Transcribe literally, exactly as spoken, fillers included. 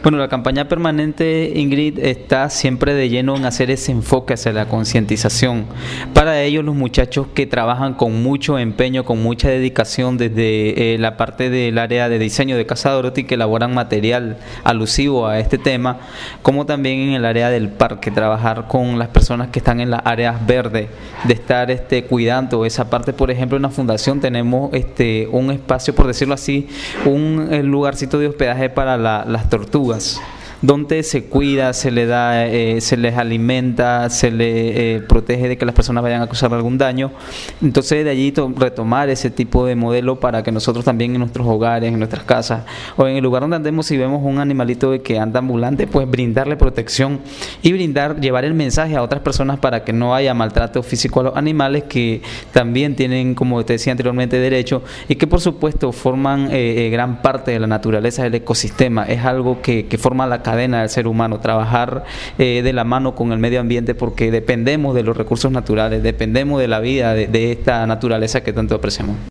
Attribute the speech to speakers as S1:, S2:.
S1: Bueno, la campaña permanente, Ingrid, está siempre de lleno en hacer ese enfoque hacia la concientización. Para ello, los muchachos que trabajan con mucho empeño, con mucha dedicación desde eh, la parte del área de diseño de Casa Dorothy, que elaboran material alusivo a este tema, como también en el área del parque, trabajar con las personas que están en las áreas verdes, de estar este, cuidando esa parte. Por ejemplo, en la fundación tenemos este, un espacio, por decirlo así, un eh, lugarcito de hospedaje para la, las tortugas, donde se cuida, se le da, eh, se les alimenta, se le eh, protege de que las personas vayan a causar algún daño. Entonces de allí to- retomar ese tipo de modelo para que nosotros también en nuestros hogares, en nuestras casas o en el lugar donde andemos, si vemos un animalito que anda ambulante, pues brindarle protección y brindar, llevar el mensaje a otras personas para que no haya maltrato físico a los animales, que también tienen, como te decía anteriormente, derecho, y que por supuesto forman eh, eh, gran parte de la naturaleza del ecosistema. Es algo que, que forma la cadena del ser humano, trabajar eh, de la mano con el medio ambiente, porque dependemos de los recursos naturales, dependemos de la vida de, de esta naturaleza que tanto apreciamos.